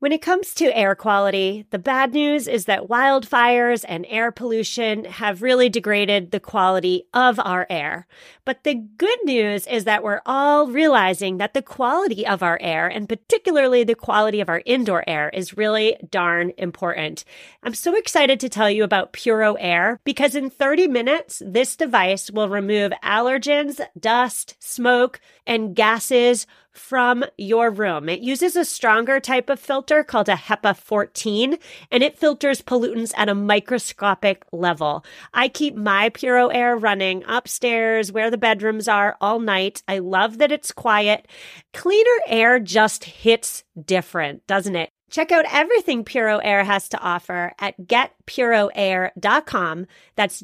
When it comes to air quality, the bad news is that wildfires and air pollution have really degraded the quality of our air. But the good news is that we're all realizing that the quality of our air, and particularly the quality of our indoor air, is really darn important. I'm so excited to tell you about Puro Air because in 30 minutes, this device will remove allergens, dust, smoke, and gases from your room. It uses a stronger type of filter called a HEPA 14, and it filters pollutants at a microscopic level. I keep my Puro Air running upstairs where the bedrooms are all night. I love that it's quiet. Cleaner air just hits different, doesn't it? Check out everything Puro Air has to offer at getpuroair.com. That's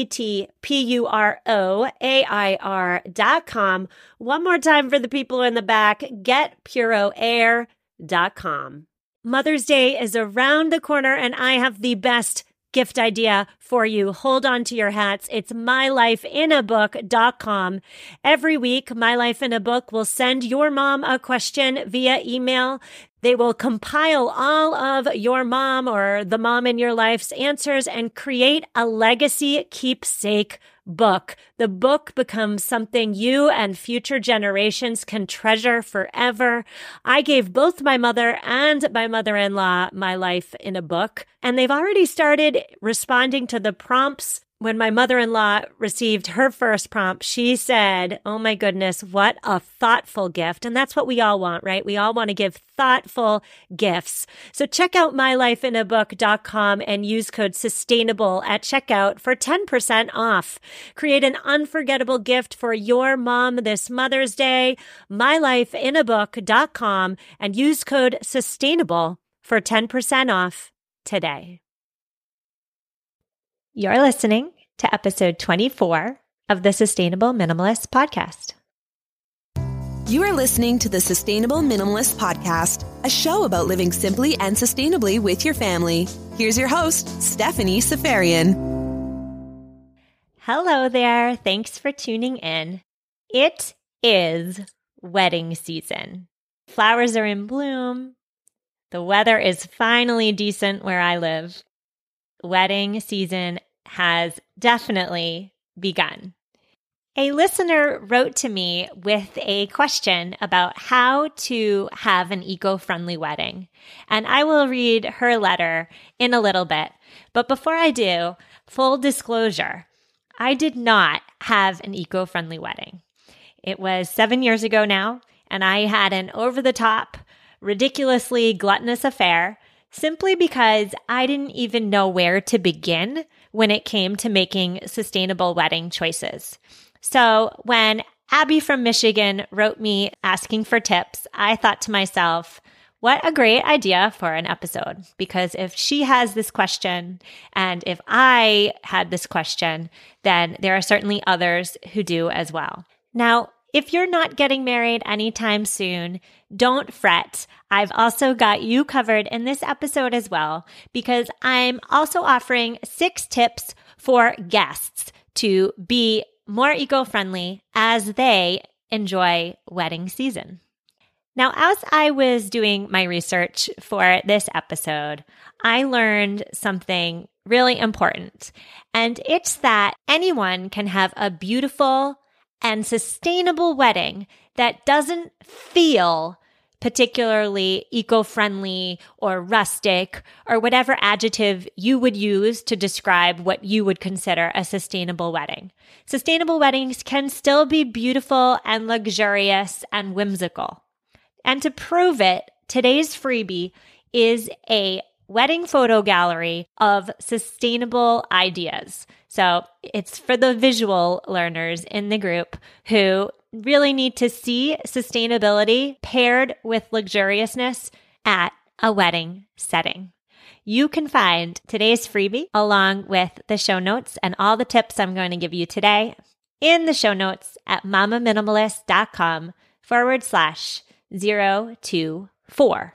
GETPUROAIR.com. One more time for the people in the back, getpuroair.com. Mother's Day is around the corner and I have the best gift idea for you. Hold on to your hats. It's mylifeinabook.com. Every week, My Life in a Book will send your mom a question via email. They will compile all of your mom or the mom in your life's answers and create a legacy keepsake book. The book becomes something you and future generations can treasure forever. I gave both my mother and my mother-in-law My Life in a Book, and they've already started responding to the prompts. When my mother-in-law received her first prompt, she said, "Oh my goodness, what a thoughtful gift." And that's what we all want, right? We all want to give thoughtful gifts. So check out mylifeinabook.com and use code SUSTAINABLE at checkout for 10% off. Create an unforgettable gift for your mom this Mother's Day. mylifeinabook.com and use code SUSTAINABLE for 10% off today. You're listening to episode 24 of the Sustainable Minimalist Podcast. You are listening to the Sustainable Minimalist Podcast, a show about living simply and sustainably with your family. Here's your host, Stephanie Seferian. Hello there. Thanks for tuning in. It is wedding season. Flowers are in bloom. The weather is finally decent where I live. Wedding season has definitely begun. A listener wrote to me with a question about how to have an eco-friendly wedding, and I will read her letter in a little bit. But before I do, full disclosure, I did not have an eco-friendly wedding. It was 7 years ago now, and I had an over-the-top, ridiculously gluttonous affair simply because I didn't even know where to begin when it came to making sustainable wedding choices. So when Abby from Michigan wrote me asking for tips, I thought to myself, what a great idea for an episode. Because if she has this question and if I had this question, then there are certainly others who do as well. Now, if you're not getting married anytime soon, don't fret. I've also got you covered in this episode as well, because I'm also offering 6 tips for guests to be more eco-friendly as they enjoy wedding season. Now, as I was doing my research for this episode, I learned something really important, and it's that anyone can have a beautiful and sustainable wedding that doesn't feel particularly eco-friendly or rustic or whatever adjective you would use to describe what you would consider a sustainable wedding. Sustainable weddings can still be beautiful and luxurious and whimsical. And to prove it, today's freebie is a wedding photo gallery of sustainable ideas. So it's for the visual learners in the group who really need to see sustainability paired with luxuriousness at a wedding setting. You can find today's freebie along with the show notes and all the tips I'm going to give you today in the show notes at mamaminimalist.com/024.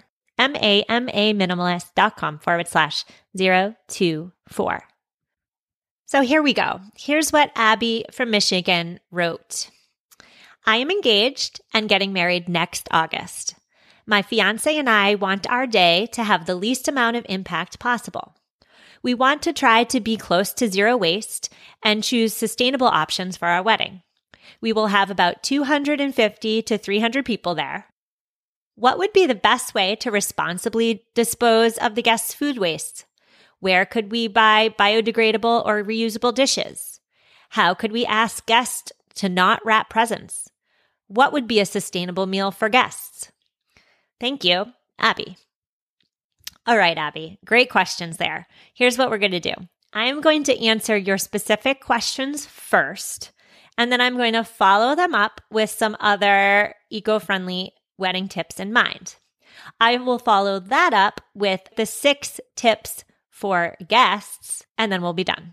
mamaminimalist.com/024. So here we go. Here's what Abby from Michigan wrote. I am engaged and getting married next August. My fiance and I want our day to have the least amount of impact possible. We want to try to be close to zero waste and choose sustainable options for our wedding. We will have about 250 to 300 people there. What would be the best way to responsibly dispose of the guests' food waste? Where could we buy biodegradable or reusable dishes? How could we ask guests to not wrap presents? What would be a sustainable meal for guests? Thank you, Abby. All right, Abby, great questions there. Here's what we're going to do. I am going to answer your specific questions first, and then I'm going to follow them up with some other eco-friendly wedding tips in mind. I will follow that up with the 6 tips for guests, and then we'll be done.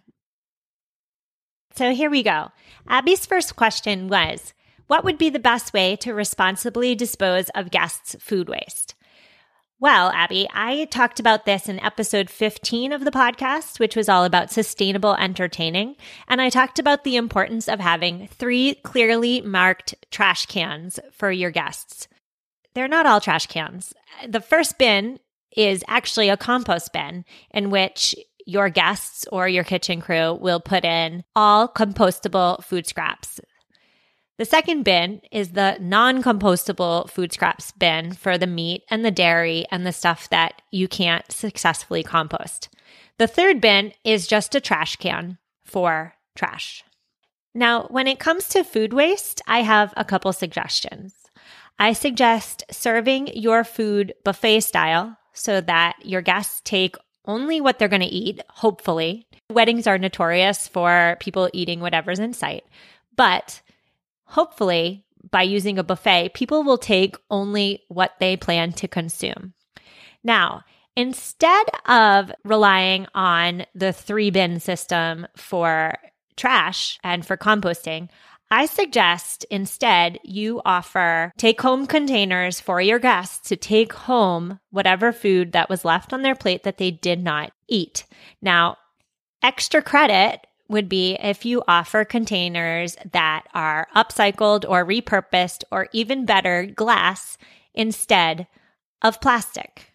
So here we go. Abby's first question was, what would be the best way to responsibly dispose of guests' food waste? Well, Abby, I talked about this in episode 15 of the podcast, which was all about sustainable entertaining. And I talked about the importance of having 3 clearly marked trash cans for your guests. They're not all trash cans. The first bin is actually a compost bin in which your guests or your kitchen crew will put in all compostable food scraps. The second bin is the non-compostable food scraps bin for the meat and the dairy and the stuff that you can't successfully compost. The third bin is just a trash can for trash. Now, when it comes to food waste, I have a couple suggestions. I suggest serving your food buffet style so that your guests take only what they're going to eat, hopefully. Weddings are notorious for people eating whatever's in sight. But hopefully, by using a buffet, people will take only what they plan to consume. Now, instead of relying on the 3-bin system for trash and for composting, I suggest instead you offer take-home containers for your guests to take home whatever food that was left on their plate that they did not eat. Now, extra credit would be if you offer containers that are upcycled or repurposed or even better, glass instead of plastic.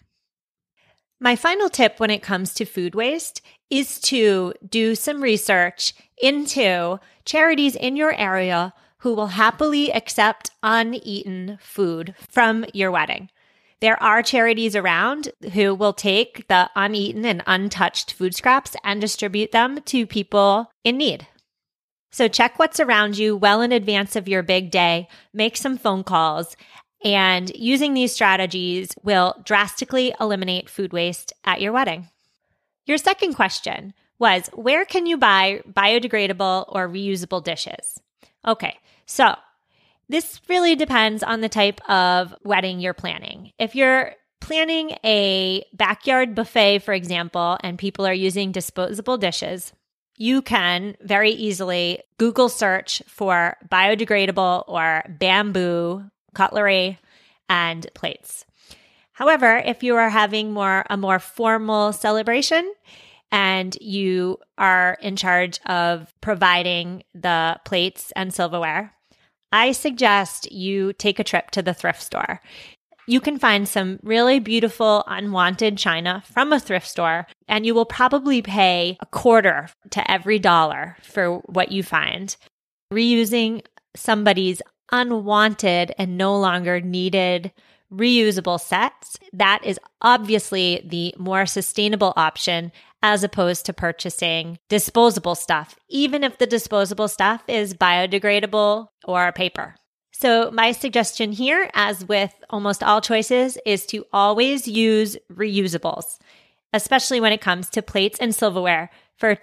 My final tip when it comes to food waste is to do some research into charities in your area who will happily accept uneaten food from your wedding. There are charities around who will take the uneaten and untouched food scraps and distribute them to people in need. So check what's around you well in advance of your big day, make some phone calls, and using these strategies will drastically eliminate food waste at your wedding. Your second question was, where can you buy biodegradable or reusable dishes? Okay, so this really depends on the type of wedding you're planning. If you're planning a backyard buffet, for example, and people are using disposable dishes, you can very easily Google search for biodegradable or bamboo cutlery and plates. However, if you are having a more formal celebration and you are in charge of providing the plates and silverware, I suggest you take a trip to the thrift store. You can find some really beautiful unwanted china from a thrift store, and you will probably pay a quarter to every dollar for what you find. Reusing somebody's unwanted and no longer needed reusable sets, that is obviously the more sustainable option as opposed to purchasing disposable stuff, even if the disposable stuff is biodegradable or paper. So my suggestion here, as with almost all choices, is to always use reusables, especially when it comes to plates and silverware for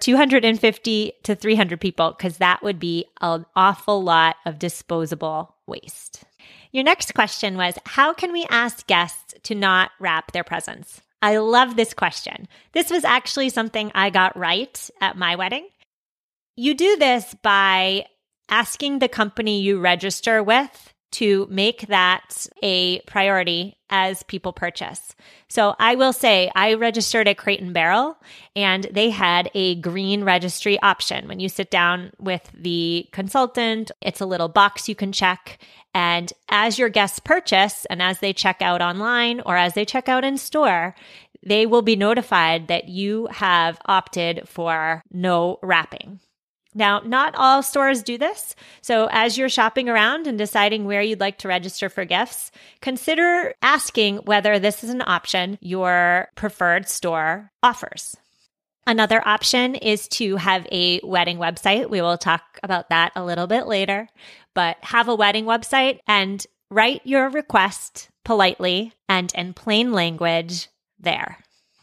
250 to 300 people, because that would be an awful lot of disposable waste. Your next question was, how can we ask guests to not wrap their presents? I love this question. This was actually something I got right at my wedding. You do this by asking the company you register with to make that a priority as people purchase. So I will say I registered at Crate and Barrel, and they had a green registry option. When you sit down with the consultant, it's a little box you can check. And as your guests purchase and as they check out online or as they check out in store, they will be notified that you have opted for no wrapping. Now, not all stores do this. So as you're shopping around and deciding where you'd like to register for gifts, consider asking whether this is an option your preferred store offers. Another option is to have a wedding website. We will talk about that a little bit later, but have a wedding website and write your request politely and in plain language there.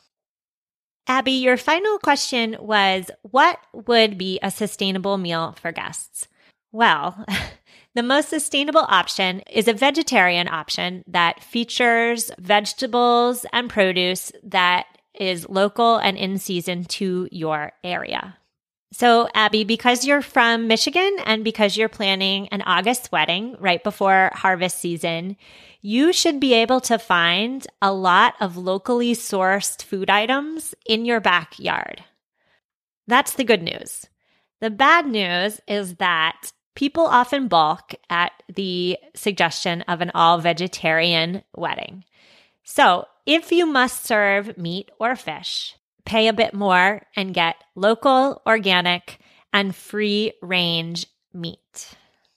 Abby, your final question was, what would be a sustainable meal for guests? Well, the most sustainable option is a vegetarian option that features vegetables and produce that is local and in season to your area. So, Abby, because you're from Michigan and because you're planning an August wedding right before harvest season, you should be able to find a lot of locally sourced food items in your backyard. That's the good news. The bad news is that people often balk at the suggestion of an all-vegetarian wedding. So, if you must serve meat or fish, pay a bit more and get local, organic, and free-range meat.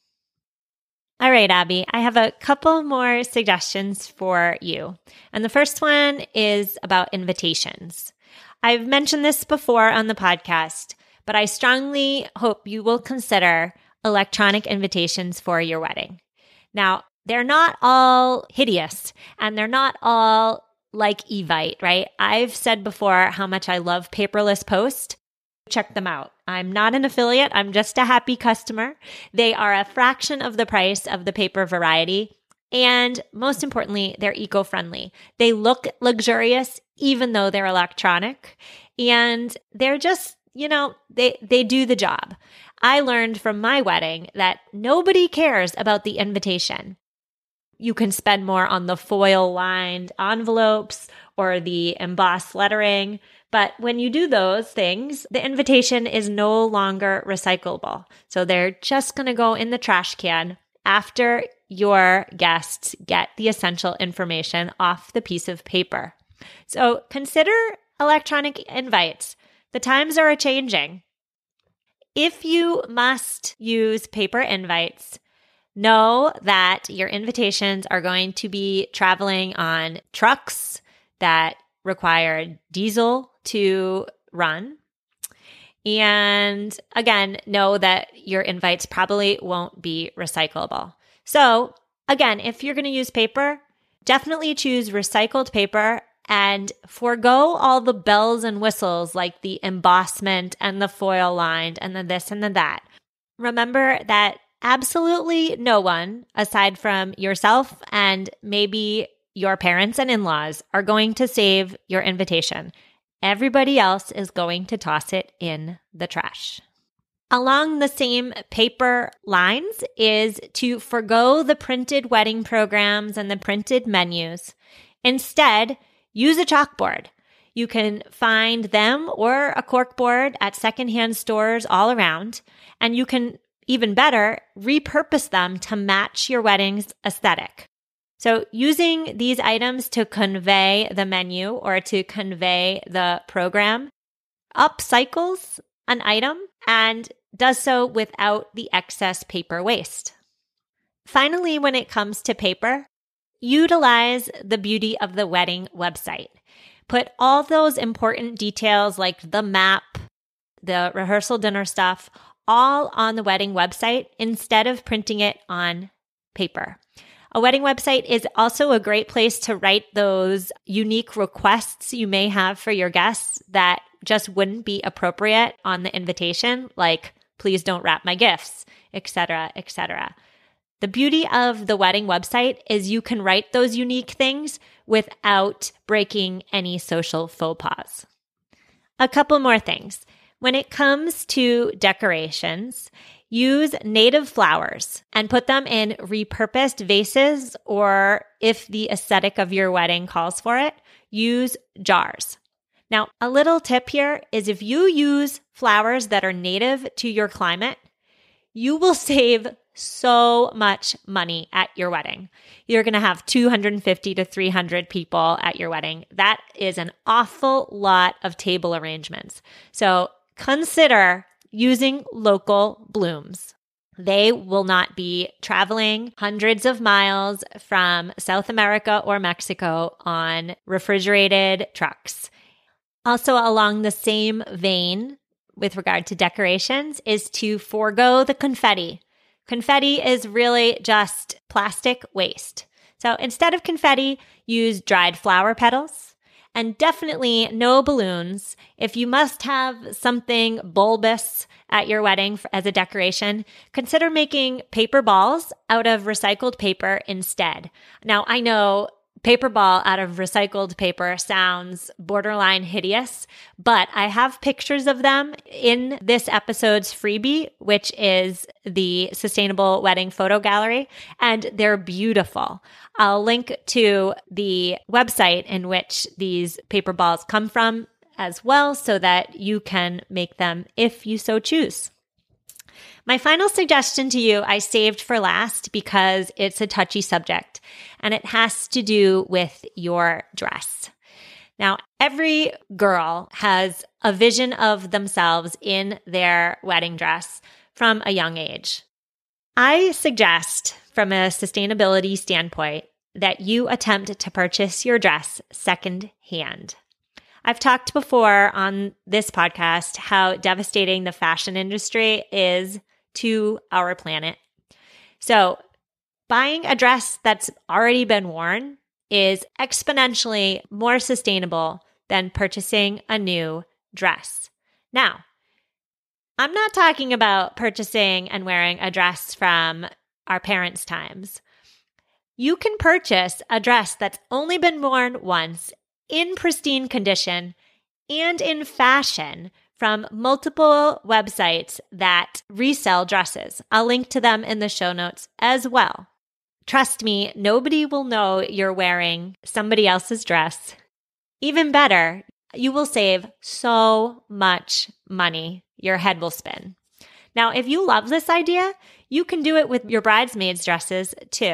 All right, Abby, I have a couple more suggestions for you. And the first one is about invitations. I've mentioned this before on the podcast, but I strongly hope you will consider electronic invitations for your wedding. Now, they're not all hideous and they're not all like Evite, right? I've said before how much I love Paperless Post. Check them out. I'm not an affiliate. I'm just a happy customer. They are a fraction of the price of the paper variety. And most importantly, they're eco-friendly. They look luxurious, even though they're electronic. And they're just, they do the job. I learned from my wedding that nobody cares about the invitation. You can spend more on the foil-lined envelopes or the embossed lettering. But when you do those things, the invitation is no longer recyclable. So they're just going to go in the trash can after your guests get the essential information off the piece of paper. So consider electronic invites. The times are changing. If you must use paper invites, know that your invitations are going to be traveling on trucks that require diesel to run. And again, know that your invites probably won't be recyclable. So again, if you're going to use paper, definitely choose recycled paper and forego all the bells and whistles like the embossment and the foil lined and the this and the that. Remember that absolutely no one, aside from yourself and maybe your parents and in-laws, are going to save your invitation. Everybody else is going to toss it in the trash. Along the same paper lines is to forgo the printed wedding programs and the printed menus. Instead, use a chalkboard. You can find them or a corkboard at secondhand stores all around, and you can, even better, repurpose them to match your wedding's aesthetic. So using these items to convey the menu or to convey the program upcycles an item and does so without the excess paper waste. Finally, when it comes to paper, utilize the beauty of the wedding website. Put all those important details like the map, the rehearsal dinner stuff, all on the wedding website instead of printing it on paper. A wedding website is also a great place to write those unique requests you may have for your guests that just wouldn't be appropriate on the invitation, like, please don't wrap my gifts, etc., etc. The beauty of the wedding website is you can write those unique things without breaking any social faux pas. A couple more things. When it comes to decorations, use native flowers and put them in repurposed vases, or if the aesthetic of your wedding calls for it, use jars. Now, a little tip here is if you use flowers that are native to your climate, you will save so much money at your wedding. You're going to have 250 to 300 people at your wedding. That is an awful lot of table arrangements. So consider using local blooms. They will not be traveling hundreds of miles from South America or Mexico on refrigerated trucks. Also, along the same vein with regard to decorations is to forego the confetti. Confetti is really just plastic waste. So instead of confetti, use dried flower petals. And definitely no balloons. If you must have something bulbous at your wedding as a decoration, consider making paper balls out of recycled paper instead. Now, I know paper ball out of recycled paper sounds borderline hideous, but I have pictures of them in this episode's freebie, which is the Sustainable Wedding Photo Gallery, and they're beautiful. I'll link to the website in which these paper balls come from as well so that you can make them if you so choose. My final suggestion to you I saved for last because it's a touchy subject, and it has to do with your dress. Now, every girl has a vision of themselves in their wedding dress from a young age. I suggest, from a sustainability standpoint, that you attempt to purchase your dress secondhand. I've talked before on this podcast how devastating the fashion industry is to our planet. So buying a dress that's already been worn is exponentially more sustainable than purchasing a new dress. Now, I'm not talking about purchasing and wearing a dress from our parents' times. You can purchase a dress that's only been worn once in pristine condition and in fashion from multiple websites that resell dresses. I'll link to them in the show notes as well. Trust me, nobody will know you're wearing somebody else's dress. Even better, you will save so much money. Your head will spin. Now, if you love this idea, you can do it with your bridesmaids' dresses too.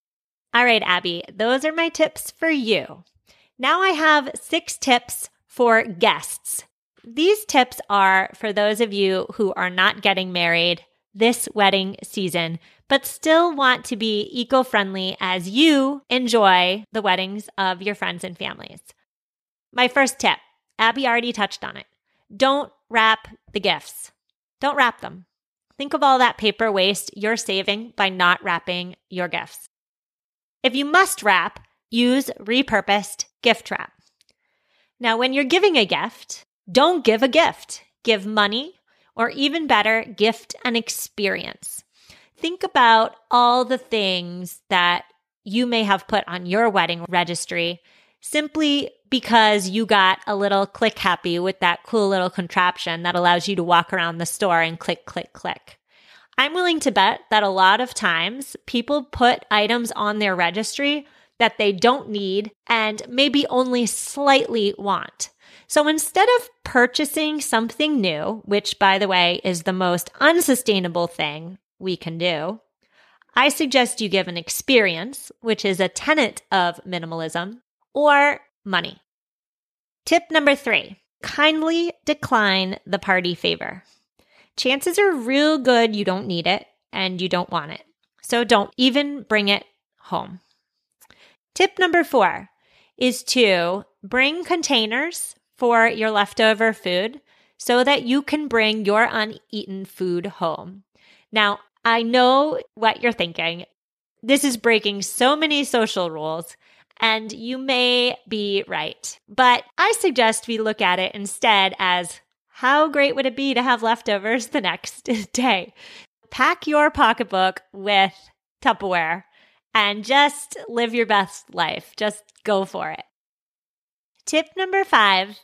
All right, Abby, those are my tips for you. Now I have 6 tips for guests. These tips are for those of you who are not getting married this wedding season, but still want to be eco-friendly as you enjoy the weddings of your friends and families. My first tip, Abby already touched on it. Don't wrap the gifts. Don't wrap them. Think of all that paper waste you're saving by not wrapping your gifts. If you must wrap, use repurposed gift wrap. Now, when you're giving a gift, don't give a gift. Give money, or even better, gift an experience. Think about all the things that you may have put on your wedding registry simply because you got a little click happy with that cool little contraption that allows you to walk around the store and click, click, click. I'm willing to bet that a lot of times people put items on their registry that they don't need and maybe only slightly want. So instead of purchasing something new, which by the way is the most unsustainable thing we can do, I suggest you give an experience, which is a tenet of minimalism, or money. Tip number 3, kindly decline the party favor. Chances are real good you don't need it and you don't want it. So don't even bring it home. Tip number 4 is to bring containers for your leftover food so that you can bring your uneaten food home. Now, I know what you're thinking. This is breaking so many social rules, and you may be right. But I suggest we look at it instead as how great would it be to have leftovers the next day? Pack your pocketbook with Tupperware and just live your best life. Just go for it. Tip number 5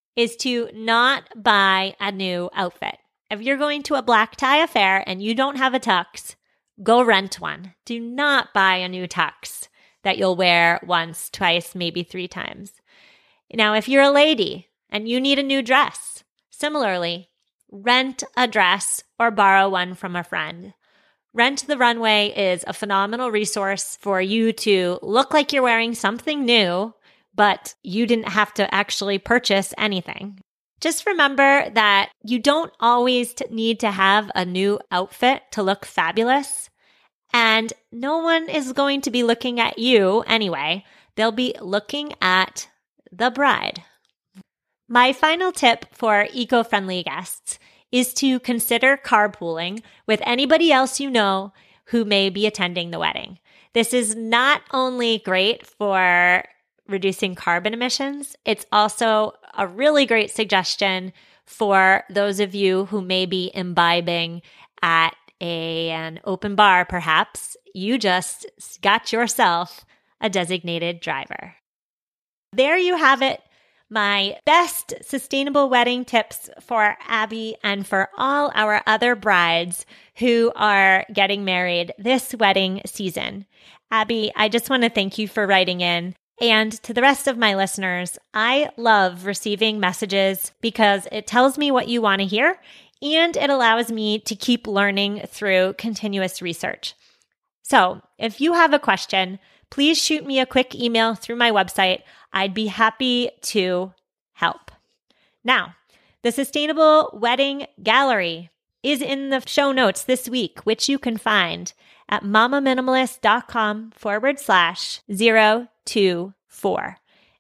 is to not buy a new outfit. If you're going to a black tie affair and you don't have a tux, go rent one. Do not buy a new tux that you'll wear once, twice, maybe 3 times. Now, if you're a lady and you need a new dress, similarly, rent a dress or borrow one from a friend. Rent the Runway is a phenomenal resource for you to look like you're wearing something new, but you didn't have to actually purchase anything. Just remember that you don't always need to have a new outfit to look fabulous, and no one is going to be looking at you anyway. They'll be looking at the bride. My final tip for eco-friendly guests is to consider carpooling with anybody else you know who may be attending the wedding. This is not only great for reducing carbon emissions, it's also a really great suggestion for those of you who may be imbibing at an open bar, perhaps. You just got yourself a designated driver. There you have it. My best sustainable wedding tips for Abby and for all our other brides who are getting married this wedding season. Abby, I just want to thank you for writing in. And to the rest of my listeners, I love receiving messages because it tells me what you want to hear and it allows me to keep learning through continuous research. So if you have a question, please shoot me a quick email through my website. I'd be happy to help. Now, the Sustainable Wedding Gallery is in the show notes this week, which you can find at mamaminimalist.com/024.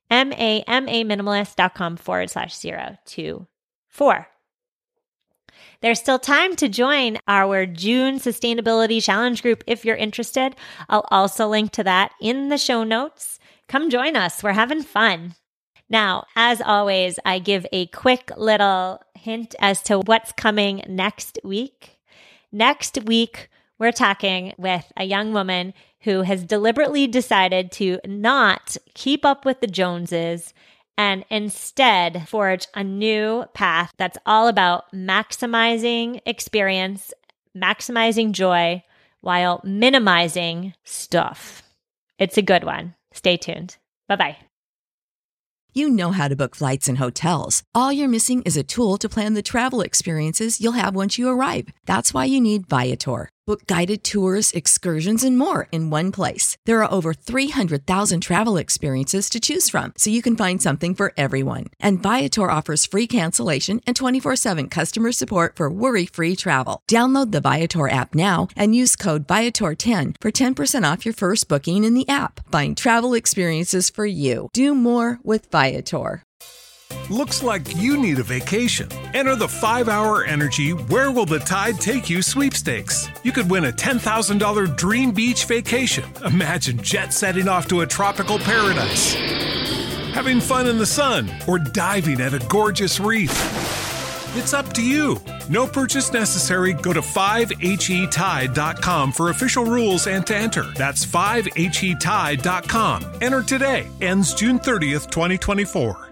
mamaminimalist.com/024. There's still time to join our June Sustainability Challenge group if you're interested. I'll also link to that in the show notes. Come join us. We're having fun. Now, as always, I give a quick little hint as to what's coming next week. Next week, we're talking with a young woman who has deliberately decided to not keep up with the Joneses and instead forge a new path that's all about maximizing experience, maximizing joy, while minimizing stuff. It's a good one. Stay tuned. Bye-bye. You know how to book flights and hotels. All you're missing is a tool to plan the travel experiences you'll have once you arrive. That's why you need Viator. Book guided tours, excursions, and more in one place. There are over 300,000 travel experiences to choose from, so you can find something for everyone. And Viator offers free cancellation and 24/7 customer support for worry-free travel. Download the Viator app now and use code Viator10 for 10% off your first booking in the app. Find travel experiences for you. Do more with Viator. Looks like you need a vacation. Enter the 5-Hour Energy Where Will the Tide Take You sweepstakes. You could win a $10,000 dream beach vacation. Imagine jet setting off to a tropical paradise, having fun in the sun, or diving at a gorgeous reef. It's up to you. No purchase necessary. Go to 5HETide.com for official rules and to enter. That's 5HETide.com. Enter today. Ends June 30th, 2024.